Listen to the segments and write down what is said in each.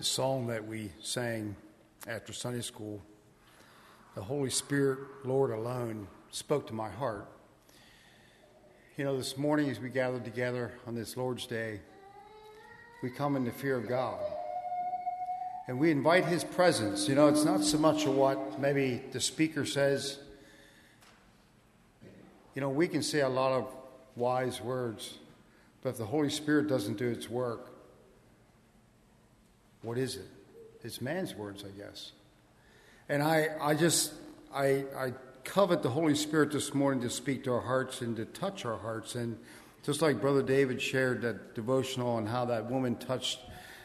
the song that we sang after Sunday school, the Holy Spirit, Lord alone, spoke to my heart. You know, this morning as we gathered together on this Lord's Day, we come in the fear of God. And we invite His presence. You know, it's not so much of what maybe the speaker says. You know, we can say a lot of wise words, but if the Holy Spirit doesn't do its work, what is it? It's man's words, I guess. And I covet the Holy Spirit this morning to speak to our hearts and to touch our hearts. And just like Brother David shared that devotional on how that woman touched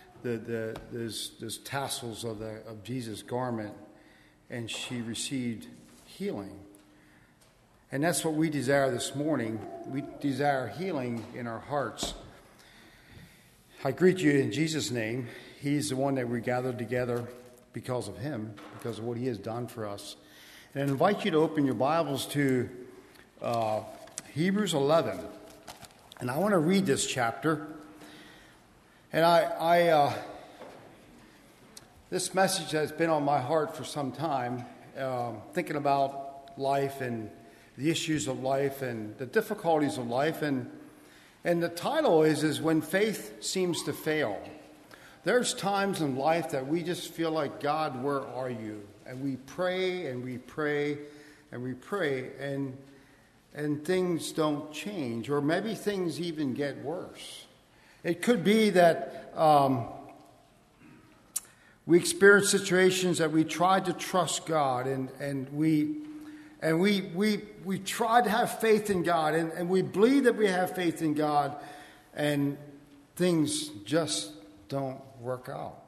those tassels of Jesus' garment, and she received healing. And that's what we desire this morning. We desire healing in our hearts. I greet you in Jesus' name. He's the one that we gathered together because of Him, because of what He has done for us. And I invite you to open your Bibles to Hebrews 11. And I want to read this chapter. And this message has been on my heart for some time, thinking about life and the issues of life and the difficulties of life. And the title is When Faith Seems to Fail. There's times in life that we just feel like, God, where are you? And we pray and we pray and we pray, and things don't change, or maybe things even get worse. It could be that we experience situations that we tried to trust God, and we try to have faith in God, and we believe that we have faith in God, and things just don't work out.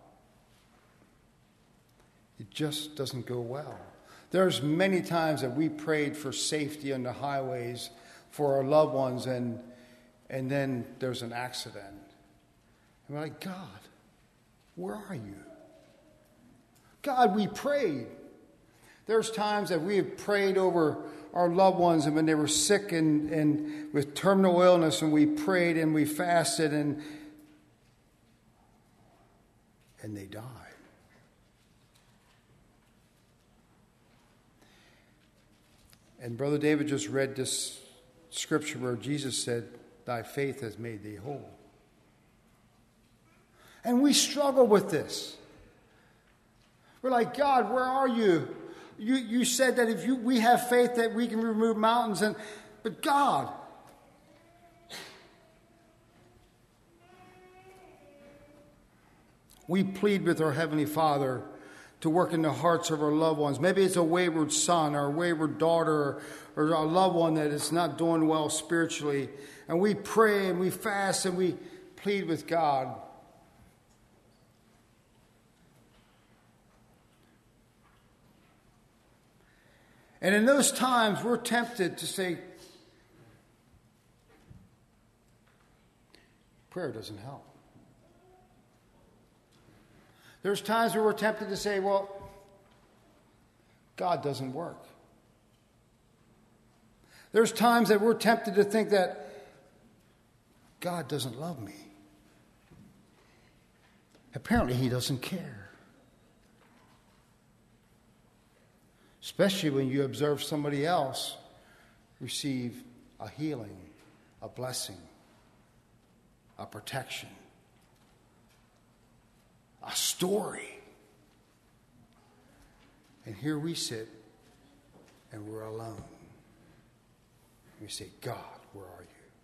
It just doesn't go well. There's many times that we prayed for safety on the highways for our loved ones, and then there's an accident. And we're like, God, where are you? God, we prayed. There's times that we have prayed over our loved ones, and when they were sick and with terminal illness, and we prayed and we fasted, and they died. And Brother David just read this scripture where Jesus said, "Thy faith has made thee whole." And we struggle with this. We're like, God, where are you? You said that if we have faith that we can remove mountains, but God, we plead with our Heavenly Father to work in the hearts of our loved ones. Maybe it's a wayward son or a wayward daughter or a loved one that is not doing well spiritually. And we pray and we fast and we plead with God. And in those times, we're tempted to say, prayer doesn't help. There's times where we're tempted to say, well, God doesn't work. There's times that we're tempted to think that God doesn't love me. Apparently, He doesn't care. Especially when you observe somebody else receive a healing, a blessing, a protection, a story. And here we sit and we're alone. We say, God, where are you?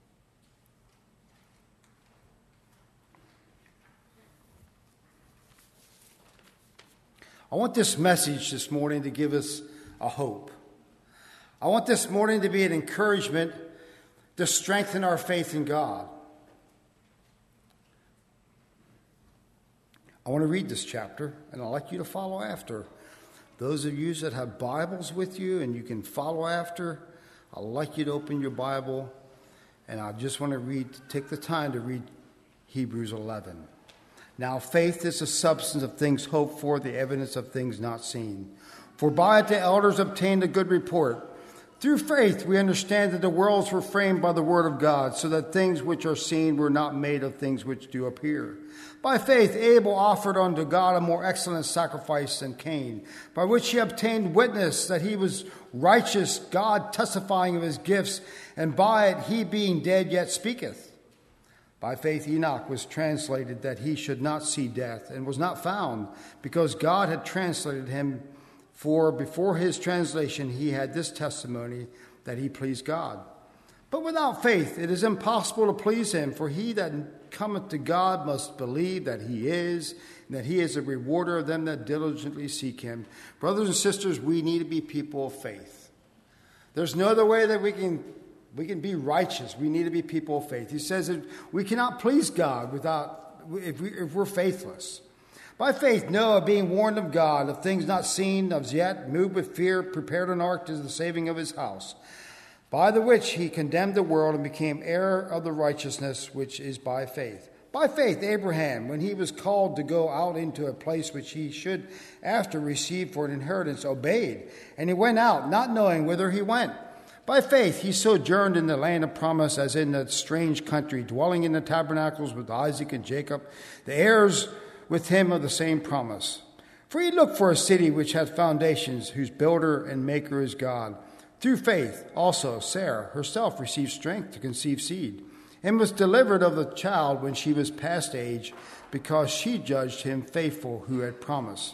I want this message this morning to give us a hope. I want this morning to be an encouragement to strengthen our faith in God. I want to read this chapter, and I'd like you to follow after. Those of you that have Bibles with you and you can follow after, I'd like you to open your Bible, and I just want to take the time to read Hebrews 11. Now faith is the substance of things hoped for, the evidence of things not seen. For by it the elders obtained a good report. Through faith, we understand that the worlds were framed by the word of God, so that things which are seen were not made of things which do appear. By faith, Abel offered unto God a more excellent sacrifice than Cain, by which he obtained witness that he was righteous, God testifying of his gifts, and by it he being dead yet speaketh. By faith, Enoch was translated that he should not see death, and was not found, because God had translated him. For before his translation he had this testimony, that he pleased God. But without faith it is impossible to please him, for he that cometh to God must believe that he is, and that he is a rewarder of them that diligently seek him. Brothers and sisters, we need to be people of faith. There's no other way that we can be righteous. We need to be people of faith. He says that we cannot please God if we're faithless. By faith, Noah, being warned of God, of things not seen as yet, moved with fear, prepared an ark to the saving of his house, by the which he condemned the world and became heir of the righteousness which is by faith. By faith, Abraham, when he was called to go out into a place which he should after receive for an inheritance, obeyed, and he went out, not knowing whither he went. By faith, he sojourned in the land of promise, as in a strange country, dwelling in the tabernacles with Isaac and Jacob, the heirs with him of the same promise. For he looked for a city which hath foundations, whose builder and maker is God. Through faith also Sarah herself received strength to conceive seed, and was delivered of the child when she was past age, because she judged him faithful who had promised.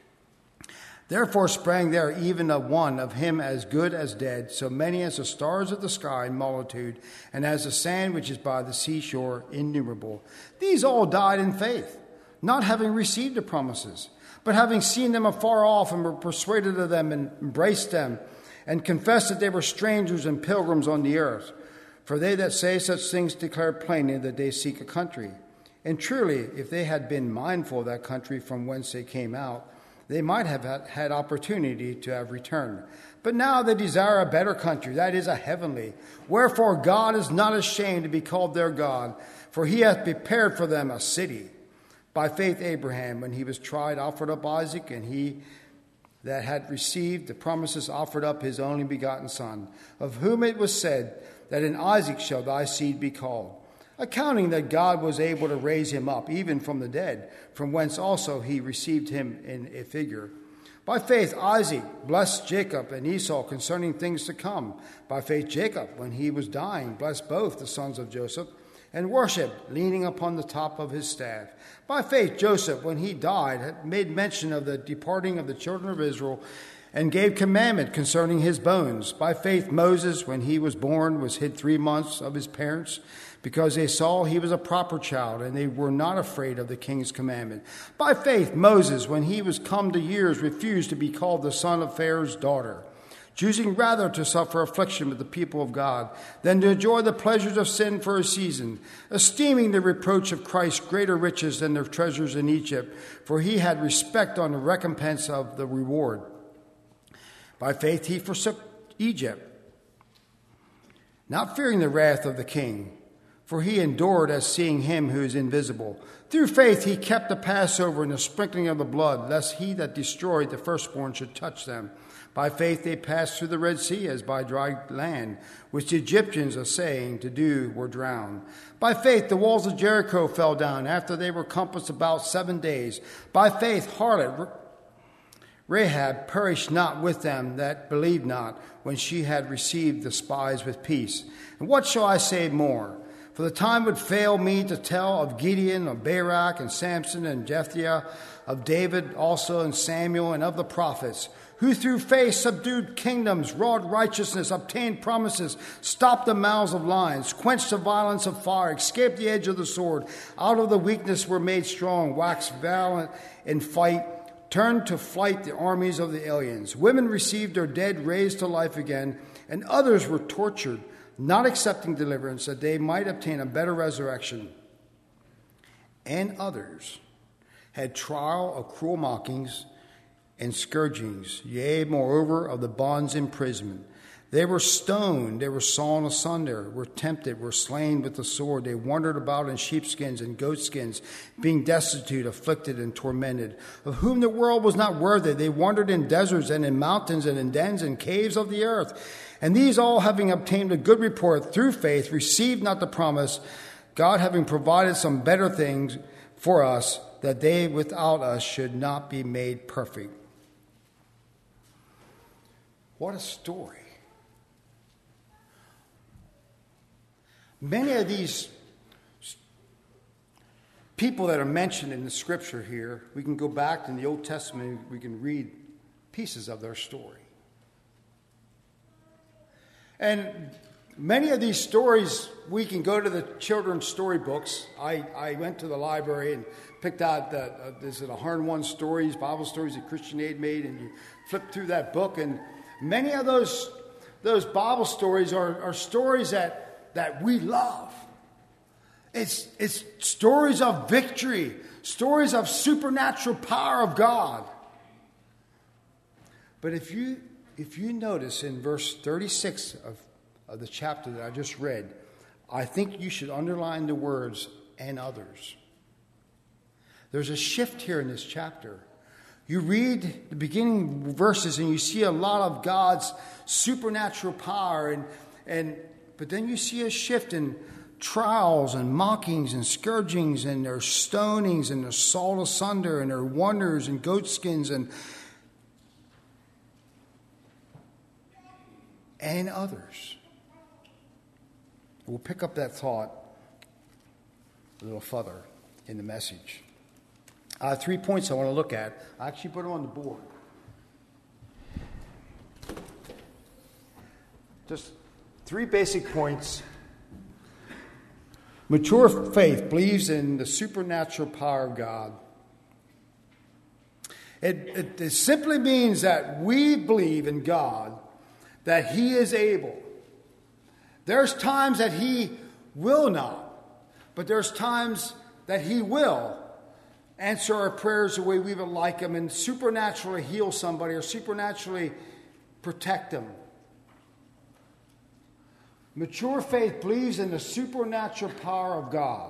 Therefore sprang there even a one of him as good as dead, so many as the stars of the sky in multitude, and as the sand which is by the seashore innumerable. These all died in faith, not having received the promises, but having seen them afar off, and were persuaded of them, and embraced them, and confessed that they were strangers and pilgrims on the earth. For they that say such things declare plainly that they seek a country. And truly, if they had been mindful of that country from whence they came out, they might have had opportunity to have returned. But now they desire a better country, that is, a heavenly. Wherefore God is not ashamed to be called their God, for he hath prepared for them a city. By faith Abraham, when he was tried, offered up Isaac, and he that had received the promises offered up his only begotten son, of whom it was said that in Isaac shall thy seed be called, accounting that God was able to raise him up even from the dead, from whence also he received him in a figure. By faith Isaac blessed Jacob and Esau concerning things to come. By faith Jacob, when he was dying, blessed both the sons of Joseph, and worshipped, leaning upon the top of his staff. By faith Joseph, when he died, had made mention of the departing of the children of Israel, and gave commandment concerning his bones. By faith Moses, when he was born, was hid 3 months of his parents, because they saw he was a proper child, and they were not afraid of the king's commandment. By faith Moses, when he was come to years, refused to be called the son of Pharaoh's daughter, choosing rather to suffer affliction with the people of God than to enjoy the pleasures of sin for a season, esteeming the reproach of Christ greater riches than their treasures in Egypt, for he had respect on the recompense of the reward. By faith he forsook Egypt, not fearing the wrath of the king, for he endured as seeing him who is invisible. Through faith he kept the Passover and the sprinkling of the blood, lest he that destroyed the firstborn should touch them. By faith they passed through the Red Sea as by dry land, which the Egyptians, assaying to do, were drowned. By faith the walls of Jericho fell down after they were compassed about 7 days. By faith harlot Rahab perished not with them that believed not, when she had received the spies with peace. And what shall I say more? For the time would fail me to tell of Gideon, of Barak, and Samson, and Jephthah, of David also, and Samuel, and of the prophets, who through faith subdued kingdoms, wrought righteousness, obtained promises, stopped the mouths of lions, quenched the violence of fire, escaped the edge of the sword, out of the weakness were made strong, waxed valiant in fight, turned to flight the armies of the aliens. Women received their dead raised to life again, and others were tortured, not accepting deliverance, that they might obtain a better resurrection. And others had trial of cruel mockings and scourgings, yea, moreover, of the bonds imprisonment. They were stoned, they were sawn asunder, were tempted, were slain with the sword. They wandered about in sheepskins and goatskins, being destitute, afflicted, and tormented, of whom the world was not worthy. They wandered in deserts and in mountains and in dens and caves of the earth. And these all, having obtained a good report through faith, received not the promise, God having provided some better things for us, that they without us should not be made perfect. What a story. Many of these people that are mentioned in the scripture here, we can go back in the Old Testament, we can read pieces of their story. And many of these stories, we can go to the children's storybooks. I went to the library and picked out there's 101 stories, Bible stories that Christian Aid made, and you flip through that book, and many of those Bible stories are stories that we love. It's stories of victory, stories of supernatural power of God. But if you notice in verse 36 of the chapter that I just read, I think you should underline the words "and others." There's a shift here in this chapter. You read the beginning verses and you see a lot of God's supernatural power, but then you see a shift in trials and mockings and scourgings, and their stonings and their sawed asunder and their wonders and goatskins and others. We'll pick up that thought a little further in the message. 3 points I want to look at. I actually put them on the board. Just 3 basic points. Mature faith believes in the supernatural power of God. It simply means that we believe in God, that He is able. There's times that He will not, but there's times that He will answer our prayers the way we would like Him and supernaturally heal somebody or supernaturally protect them. Mature faith believes in the supernatural power of God.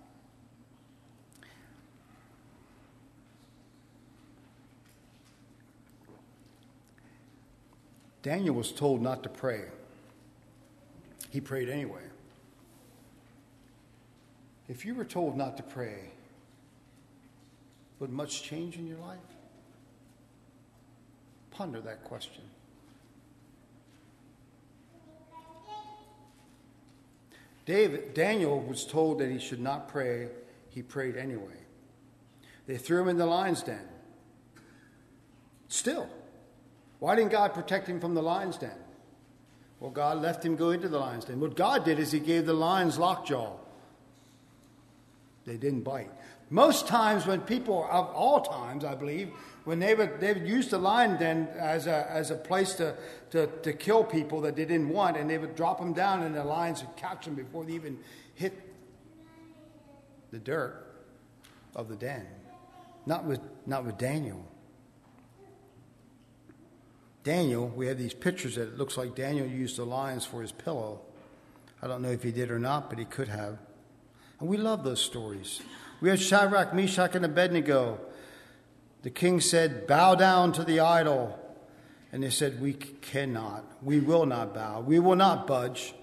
Daniel was told not to pray. He prayed anyway. If you were told not to pray, would much change in your life? Ponder that question. Daniel was told that he should not pray. He prayed anyway. They threw him in the lion's den. Still, why didn't God protect him from the lion's den? Well, God left him go into the lion's den. What God did is He gave the lions lockjaw. They didn't bite. Most times when people, of all times, I believe, when they would use the lion den as a place to kill people that they didn't want, and they would drop them down, and the lions would catch them before they even hit the dirt of the den. Not with Daniel. Daniel, we have these pictures that it looks like Daniel used the lions for his pillow. I don't know if he did or not, but he could have. And we love those stories. We have Shadrach, Meshach, and Abednego. The king said, "Bow down to the idol." And they said, "We cannot. We will not bow. We will not budge."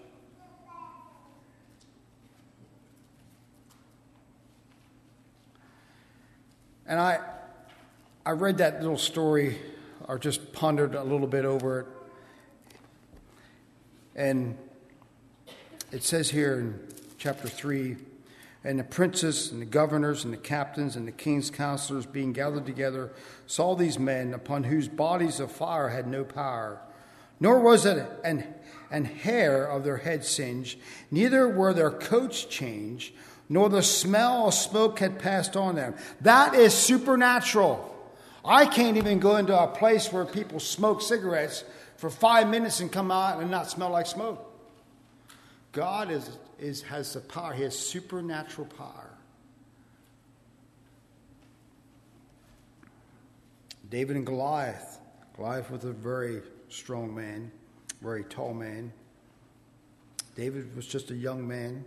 And I read that little story, or just pondered a little bit over it. And it says here in chapter 3, "And the princes and the governors and the captains and the king's counselors, being gathered together, saw these men upon whose bodies of fire had no power, nor was it an hair of their head singed, neither were their coats changed, nor the smell of smoke had passed on them." That is supernatural. I can't even go into a place where people smoke cigarettes for 5 minutes and come out and not smell like smoke. God has the power. He has supernatural power. David and Goliath. Goliath was a very strong man. very tall man. David was just a young man.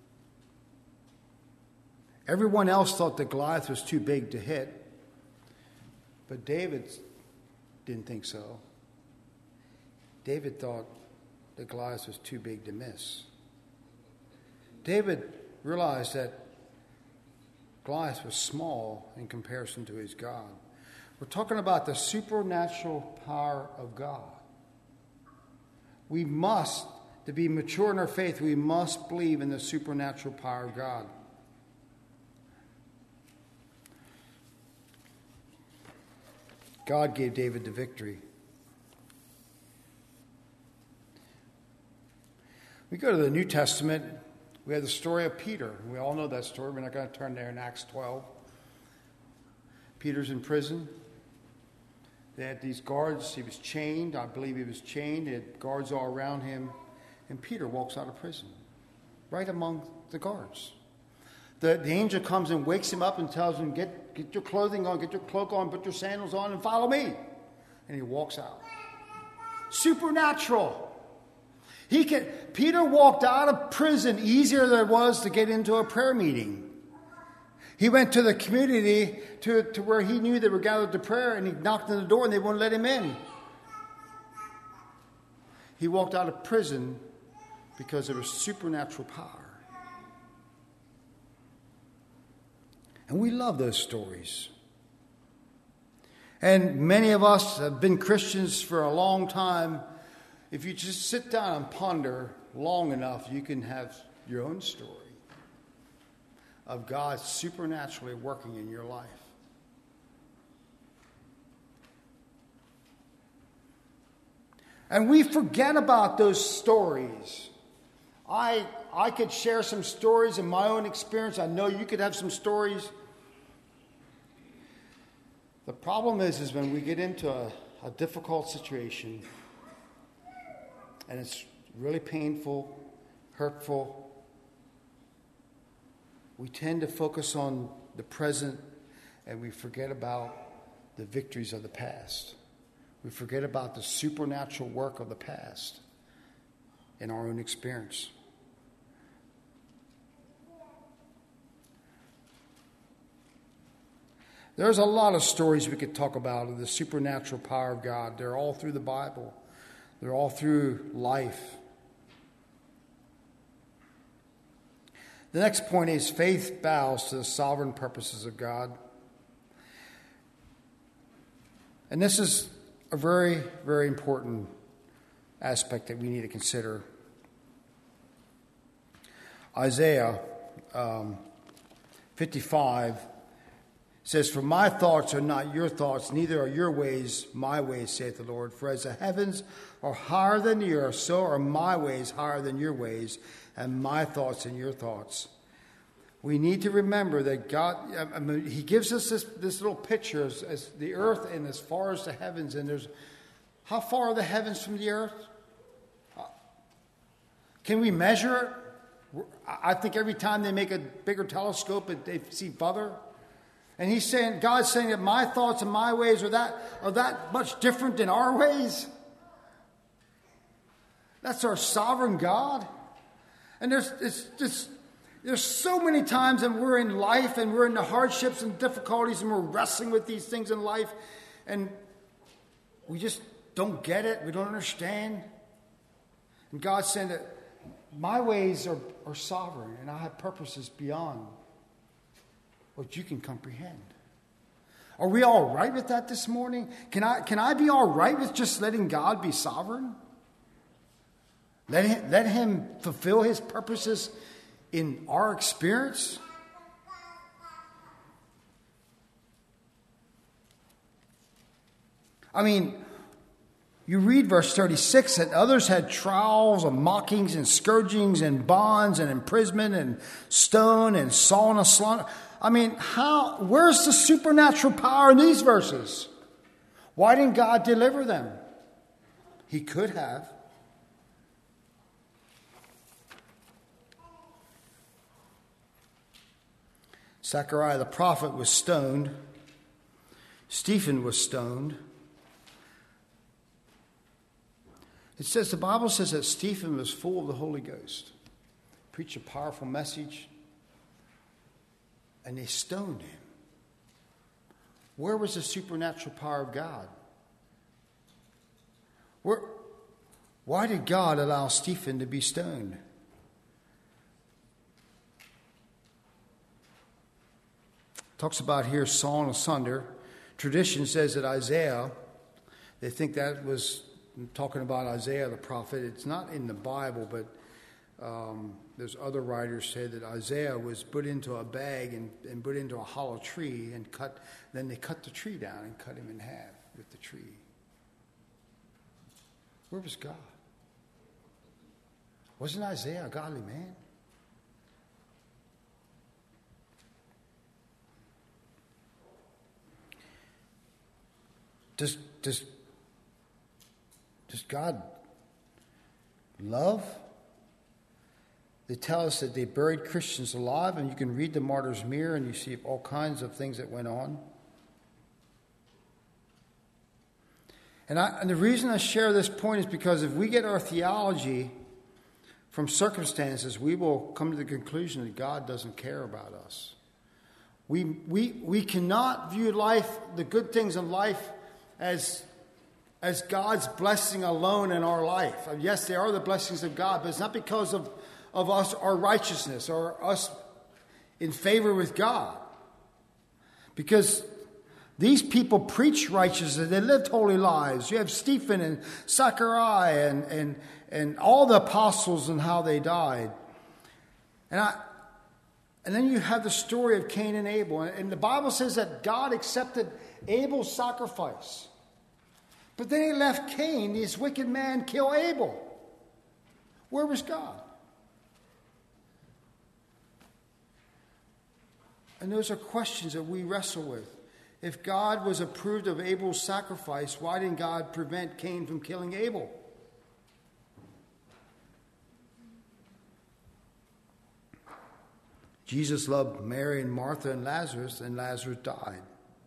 Everyone else thought that Goliath was too big to hit, but David didn't think so. David thought that Goliath was too big to miss. David realized that Goliath was small in comparison to his God. We're talking about the supernatural power of God. We must, to be mature in our faith, we must believe in the supernatural power of God. God gave David the victory. We go to the New Testament. We have the story of Peter. We all know that story. We're not going to turn there in Acts 12. Peter's in prison. They had these guards. He was chained. I believe he was chained. They had guards all around him. And Peter walks out of prison, right among the guards. The angel comes and wakes him up and tells him, get your clothing on, get your cloak on, put your sandals on, and follow me. And he walks out. Supernatural. Peter walked out of prison easier than it was to get into a prayer meeting. He went to the community to where he knew they were gathered to prayer, and he knocked on the door and they wouldn't let him in. He walked out of prison because there was supernatural power. And we love those stories. And many of us have been Christians for a long time. If you just sit down and ponder long enough, you can have your own story of God supernaturally working in your life. And we forget about those stories. I could share some stories in my own experience. I know you could have some stories. The problem is when we get into a difficult situation, and it's really painful, hurtful, we tend to focus on the present and we forget about the victories of the past. We forget about the supernatural work of the past in our own experience. There's a lot of stories we could talk about of the supernatural power of God. They're all through the Bible. They're all through life. The next point is faith bows to the sovereign purposes of God. And this is a very, very important aspect that we need to consider. Isaiah 55 says, "For my thoughts are not your thoughts, neither are your ways my ways, saith the Lord. For as the heavens are higher than the earth, so are my ways higher than your ways, and my thoughts than your thoughts." We need to remember that God, He gives us this little picture as the earth and as far as the heavens. And there's, how far are the heavens from the earth? Can we measure it? I think every time they make a bigger telescope, they see further. And God's saying that my thoughts and my ways are that much different than our ways. That's our sovereign God. And there's so many times that we're in life and we're in the hardships and difficulties and we're wrestling with these things in life and we just don't get it. We don't understand. And God's saying that my ways are sovereign and I have purposes beyond what you can comprehend. Are we all right with that this morning? Can I be all right with just letting God be sovereign? Let him fulfill his purposes in our experience? I mean, you read verse 36 that others had trials and mockings and scourgings and bonds and imprisonment and stone and sawn and slaughter. I mean, where's the supernatural power in these verses? Why didn't God deliver them? He could have. Zechariah the prophet was stoned. Stephen was stoned. It says, the Bible says that Stephen was full of the Holy Ghost. Preached a powerful message. And they stoned him. Where was the supernatural power of God? Why did God allow Stephen to be stoned? Talks about here sawn asunder. Tradition says that Isaiah, they think that was talking about Isaiah the prophet. It's not in the Bible, but there's other writers say that Isaiah was put into a bag and put into a hollow tree and cut. Then they cut the tree down and cut him in half with the tree. Where was God? Wasn't Isaiah a godly man? Does God love? They tell us that they buried Christians alive, and you can read the Martyr's Mirror and you see all kinds of things that went on. And the reason I share this point is because if we get our theology from circumstances, we will come to the conclusion that God doesn't care about us. We cannot view life, the good things in life, as God's blessing alone in our life. Yes, they are the blessings of God, but it's not because of us, our righteousness, or us in favor with God. Because these people preach righteousness. They lived holy lives. You have Stephen and Zechariah and all the apostles and how they died. And then you have the story of Cain and Abel. And the Bible says that God accepted Abel's sacrifice. But then he left Cain, this wicked man, kill Abel. Where was God? And those are questions that we wrestle with. If God was approved of Abel's sacrifice, why didn't God prevent Cain from killing Abel? Jesus loved Mary and Martha and Lazarus died.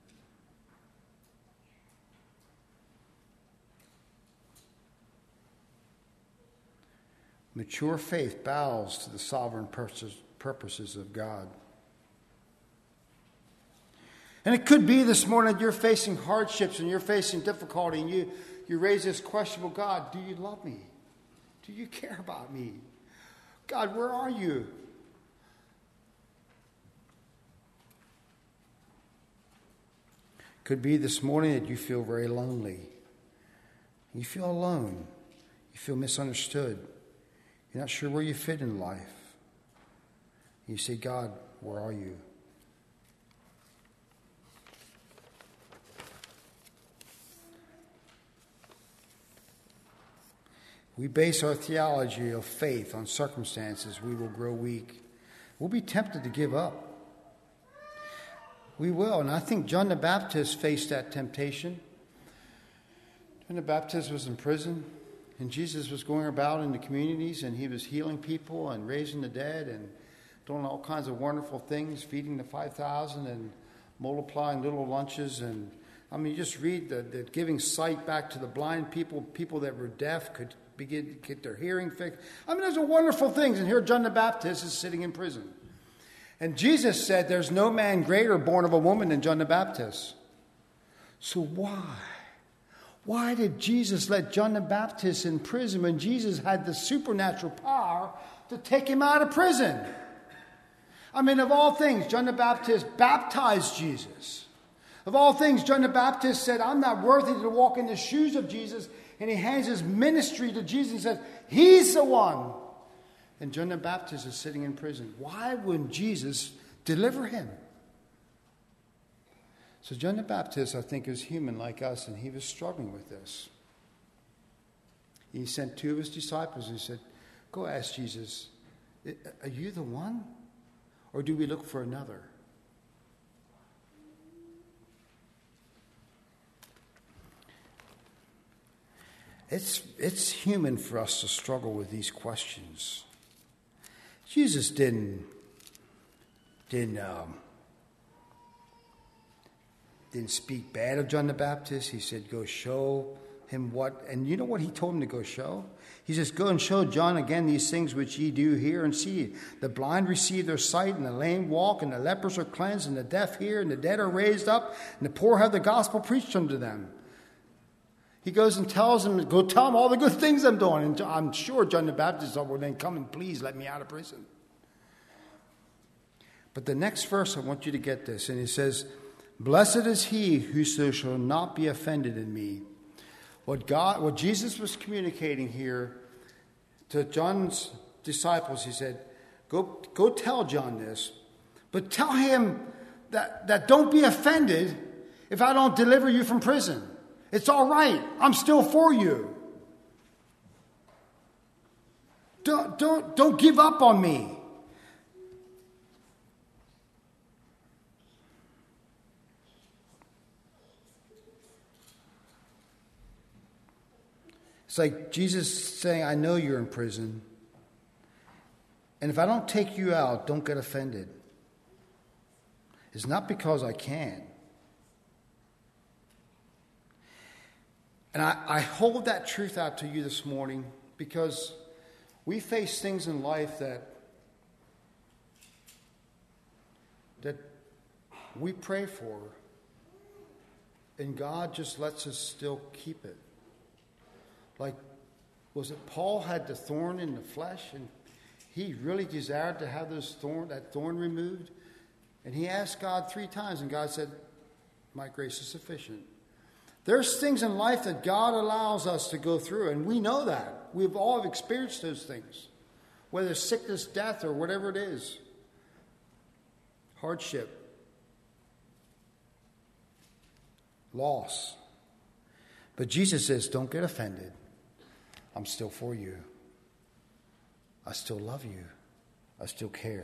Mature faith bows to the sovereign purposes of God. And it could be this morning that you're facing hardships and you're facing difficulty and you raise this question, well, God, do you love me? Do you care about me? God, where are you? Could be this morning that you feel very lonely. You feel alone. You feel misunderstood. You're not sure where you fit in life. You say, God, where are you? We base our theology of faith on circumstances, we will grow weak. We'll be tempted to give up. We will, and I think John the Baptist faced that temptation. John the Baptist was in prison, and Jesus was going about in the communities, and he was healing people and raising the dead and doing all kinds of wonderful things, feeding the 5,000 and multiplying little lunches. And I mean, you just read the giving sight back to the blind people, people that were deaf could begin to get their hearing fixed. I mean, those are wonderful things. And here John the Baptist is sitting in prison. And Jesus said there's no man greater born of a woman than John the Baptist. So why? Why did Jesus let John the Baptist in prison when Jesus had the supernatural power to take him out of prison? I mean, of all things, John the Baptist baptized Jesus. Of all things, John the Baptist said, I'm not worthy to walk in the shoes of Jesus. And he hands his ministry to Jesus and says, he's the one. And John the Baptist is sitting in prison. Why wouldn't Jesus deliver him? So John the Baptist, I think, is human like us, and he was struggling with this. He sent two of his disciples and he said, go ask Jesus, are you the one? Or do we look for another? It's human for us to struggle with these questions. Jesus didn't speak bad of John the Baptist. He said, go show him what, and you know what he told him to go show? He says, go and show John again these things which ye do hear and see. The blind receive their sight, and the lame walk, and the lepers are cleansed, and the deaf hear, and the dead are raised up, and the poor have the gospel preached unto them. He goes and tells them, go tell them all the good things I'm doing. And I'm sure John the Baptist said, well, then come and please let me out of prison. But the next verse, I want you to get this. And he says, blessed is he whoso shall not be offended in me. What Jesus was communicating here to John's disciples, he said, go tell John this, but tell him that don't be offended if I don't deliver you from prison. It's all right. I'm still for you. Don't give up on me. It's like Jesus saying, I know you're in prison. And if I don't take you out, don't get offended. It's not because I can. And I hold that truth out to you this morning because we face things in life that we pray for, and God just lets us still keep it. Like, was it Paul had the thorn in the flesh, and he really desired to have that thorn removed? And he asked God 3 times, and God said, my grace is sufficient. There's things in life that God allows us to go through, and we know that. We've all experienced those things, whether it's sickness, death, or whatever it is. Hardship. Loss. But Jesus says, don't get offended. I'm still for you. I still love you. I still care.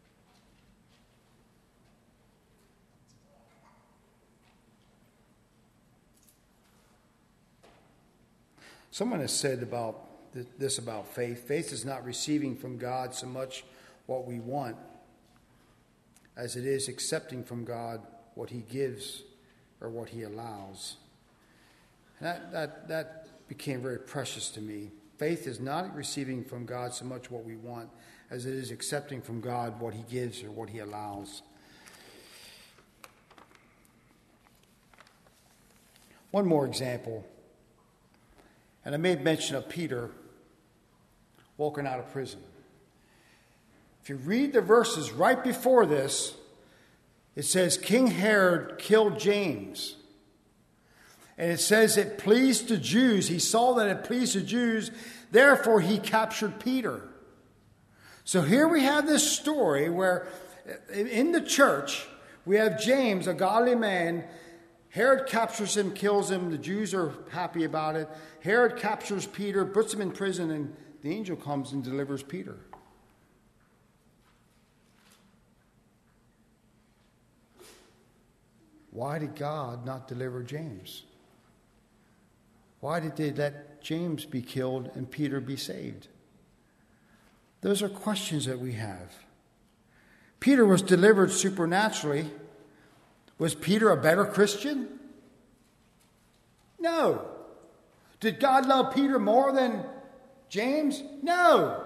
Someone has said about this about faith. Faith is not receiving from God so much what we want as it is accepting from God what he gives or what he allows. And that became very precious to me. Faith is not receiving from God so much what we want as it is accepting from God what he gives or what he allows. One more example. And I made mention of Peter walking out of prison. If you read the verses right before this, it says King Herod killed James. And it says it pleased the Jews. He saw that it pleased the Jews. Therefore, he captured Peter. So here we have this story where in the church, we have James, a godly man. Herod captures him, kills him. The Jews are happy about it. Herod captures Peter, puts him in prison, and the angel comes and delivers Peter. Why did God not deliver James? Why did they let James be killed and Peter be saved? Those are questions that we have. Peter was delivered supernaturally. Was Peter a better Christian? No. Did God love Peter more than James? No.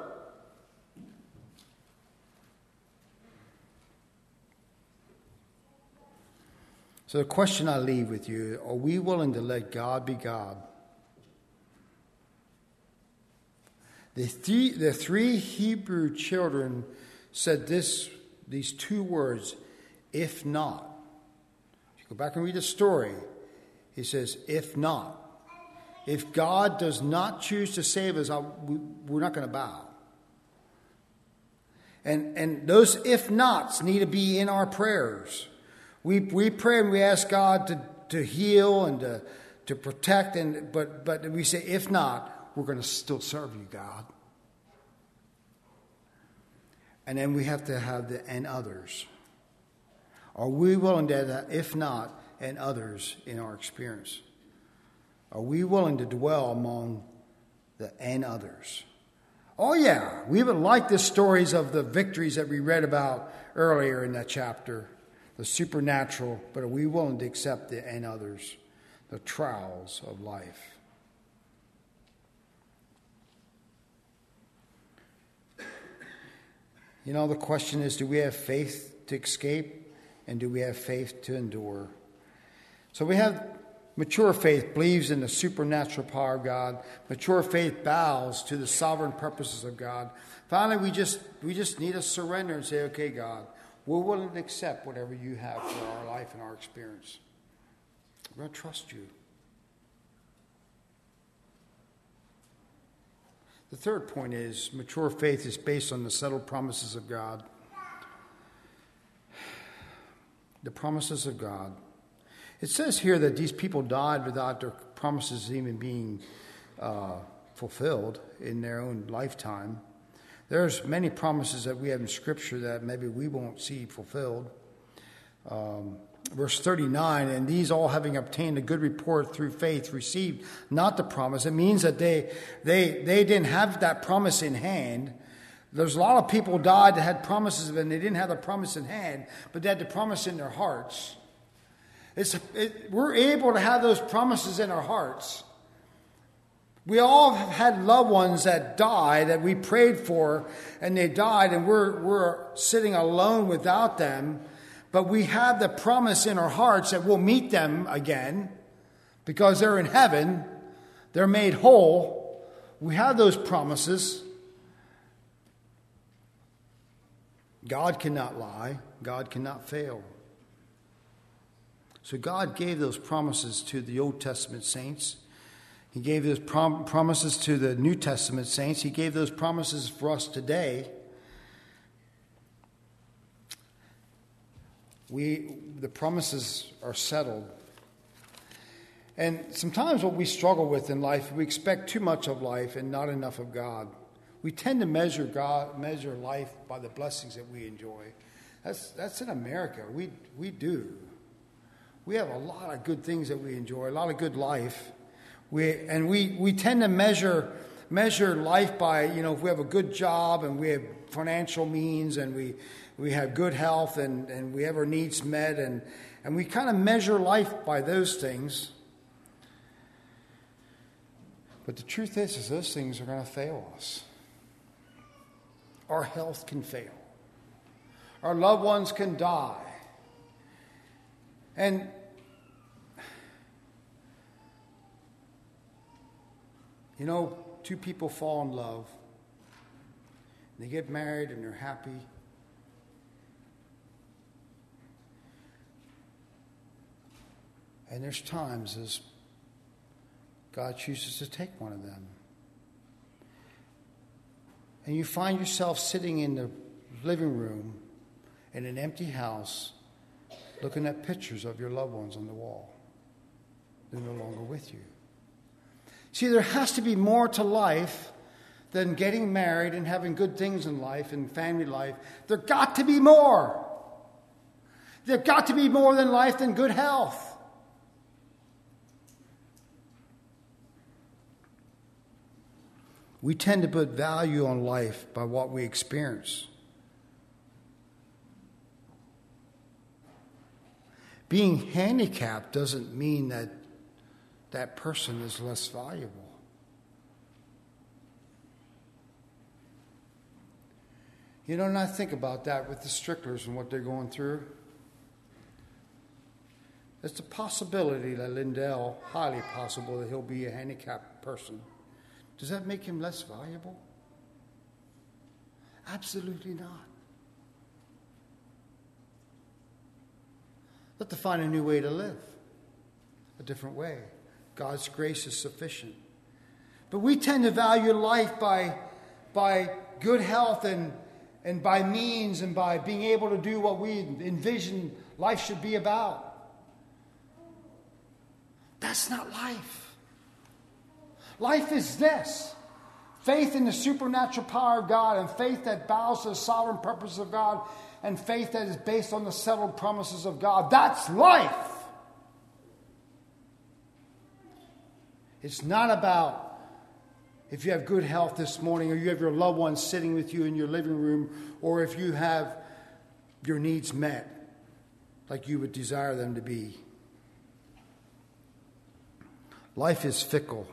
So the question I leave with you, are we willing to let God be God? The 3 Hebrew children said these 2 words, if not. If you go back and read the story, he says, if not. If God does not choose to save us, we're not going to bow. And those if nots need to be in our prayers. We pray and we ask God to heal and to protect, but we say, if not, we're going to still serve you, God. And then we have to have the and others. Are we willing to have, if not, and others in our experience? Are we willing to dwell among the and others? Oh yeah, we would like the stories of the victories that we read about earlier in that chapter, the supernatural, but are we willing to accept the and others, the trials of life? You know, the question is, do we have faith to escape, and do we have faith to endure? So we have mature faith believes in the supernatural power of God. Mature faith bows to the sovereign purposes of God. Finally, we just need to surrender and say, okay, God, we're willing to accept whatever you have for our life and our experience. We're going to trust you. The third point is mature faith is based on the settled promises of God. The promises of God. It says here that these people died without their promises even being fulfilled in their own lifetime. There's many promises that we have in Scripture that maybe we won't see fulfilled. Verse 39, and these all having obtained a good report through faith received not the promise. It means that they didn't have that promise in hand. There's a lot of people died that had promises and they didn't have the promise in hand, but they had the promise in their hearts. We're able to have those promises in our hearts. We all have had loved ones that died that we prayed for and they died and we're sitting alone without them. But we have the promise in our hearts that we'll meet them again because they're in heaven. They're made whole. We have those promises. God cannot lie. God cannot fail. So God gave those promises to the Old Testament saints. He gave those promises to the New Testament saints. He gave those promises for us today. The promises are settled. And sometimes what we struggle with in life, we expect too much of life and not enough of God. We tend to measure life by the blessings that we enjoy. That's in America. We do. We have a lot of good things that we enjoy, a lot of good life. We tend to measure life by, if we have a good job and we have financial means and we have good health and we have our needs met and we kind of measure life by those things. But the truth is those things are going to fail us. Our health can fail. Our loved ones can die. And two people fall in love. They get married and they're happy. And there's times as God chooses to take one of them. And you find yourself sitting in the living room in an empty house looking at pictures of your loved ones on the wall. They're no longer with you. See, there has to be more to life than getting married and having good things in life and family life. There got to be more. There got to be more than life than good health. We tend to put value on life by what we experience. Being handicapped doesn't mean that that person is less valuable. And I think about that with the Stricklers and what they're going through. It's a possibility that Lindell, highly possible that he'll be a handicapped person. Does that make him less valuable? Absolutely not. Let to find a new way to live, a different way. God's grace is sufficient. But we tend to value life by good health and by means and by being able to do what we envision life should be about. That's not life. Life is this. Faith in the supernatural power of God and faith that bows to the sovereign purpose of God and faith that is based on the settled promises of God. That's life. It's not about if you have good health this morning or you have your loved ones sitting with you in your living room or if you have your needs met like you would desire them to be. Life is fickle.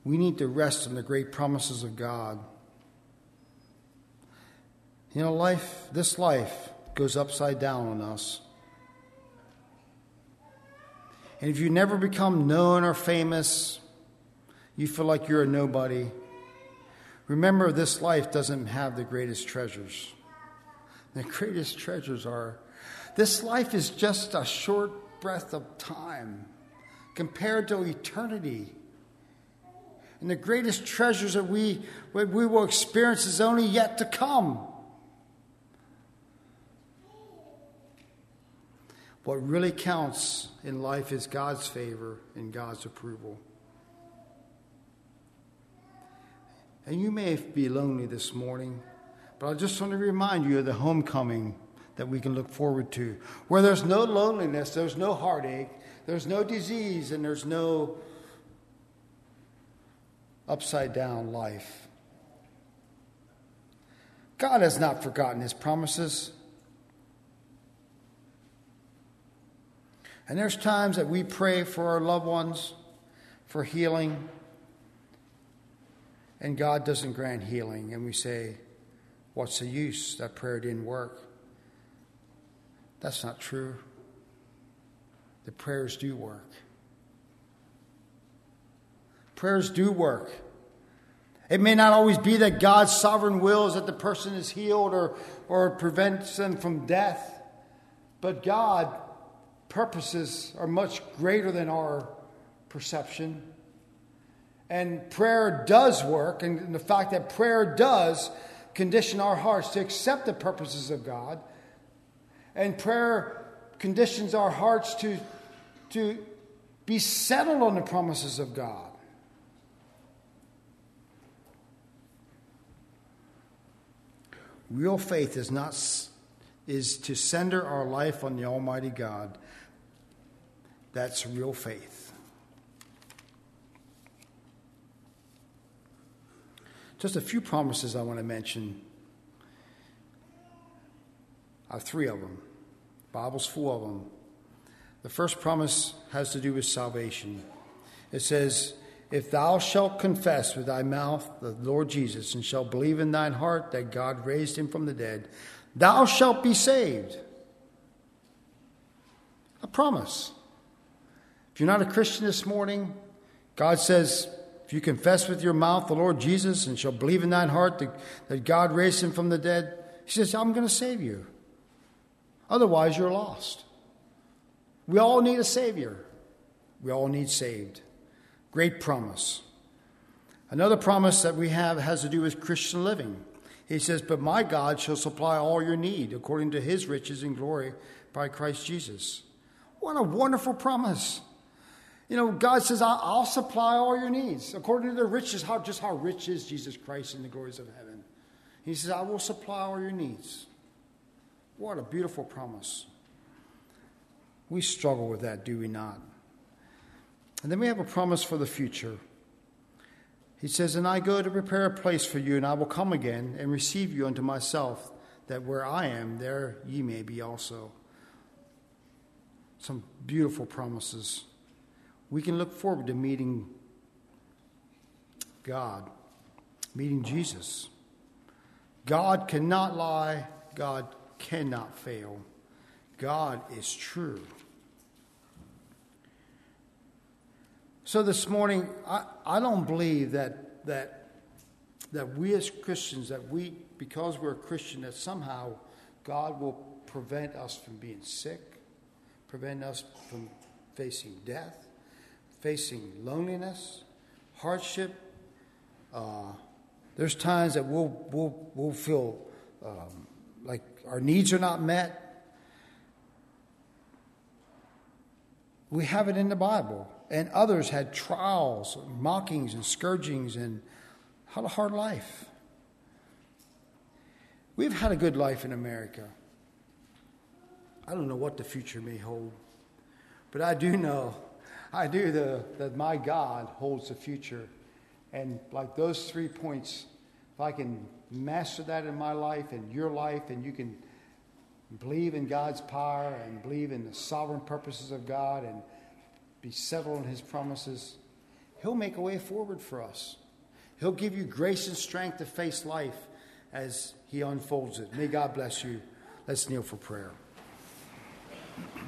we need to rest in the great promises of God. You know, this life goes upside down on us. And if you never become known or famous, you feel like you're a nobody. Remember, this life doesn't have the greatest treasures. The greatest treasures are, this life is just a short breath of time compared to eternity. And the greatest treasures that we will experience is only yet to come. What really counts in life is God's favor and God's approval. And you may be lonely this morning, but I just want to remind you of the homecoming that we can look forward to, where there's no loneliness, there's no heartache, there's no disease, and there's no upside down life. God has not forgotten his promises. And there's times that we pray for our loved ones, for healing, and God doesn't grant healing. And we say, what's the use? That prayer didn't work. That's not true. The prayers do work. Prayers do work. It may not always be that God's sovereign will is that the person is healed or prevents them from death, but God's purposes are much greater than our perception. And prayer does work, and the fact that prayer does condition our hearts to accept the purposes of God, and prayer conditions our hearts to be settled on the promises of God. Real faith is to center our life on the Almighty God. That's real faith. Just a few promises I want to mention. I have 3 of them. The Bible's full of them. The first promise has to do with salvation. It says, if thou shalt confess with thy mouth the Lord Jesus, and shalt believe in thine heart that God raised him from the dead, thou shalt be saved. A promise. If you're not a Christian this morning, God says, if you confess with your mouth the Lord Jesus and shall believe in thine heart that God raised him from the dead, he says, I'm going to save you. Otherwise, you're lost. We all need a Savior. We all need saved. Great promise. Another promise that we have has to do with Christian living. He says, but my God shall supply all your need according to his riches and glory by Christ Jesus. What a wonderful promise. You know, God says, I'll supply all your needs according to the riches. How rich is Jesus Christ in the glories of heaven. He says, I will supply all your needs. What a beautiful promise. We struggle with that, do we not? And then we have a promise for the future. He says, and I go to prepare a place for you, and I will come again and receive you unto myself, that where I am, there ye may be also. Some beautiful promises. We can look forward to meeting God, meeting Jesus. God cannot lie. God cannot fail. God is true. So this morning, I don't believe that we as Christians, because we're a Christian, that somehow God will prevent us from being sick, prevent us from facing death, facing loneliness, hardship. There's times that we'll feel like our needs are not met. We have it in the Bible. And others had trials, mockings, and scourgings, and had a hard life. We've had a good life in America. I don't know what the future may hold, but I do know that my God holds the future. And like those 3 points, if I can master that in my life and your life, and you can believe in God's power and believe in the sovereign purposes of God and be settled in his promises, He'll make a way forward for us. He'll give you grace and strength to face life as he unfolds it. May God bless you. Let's kneel for prayer.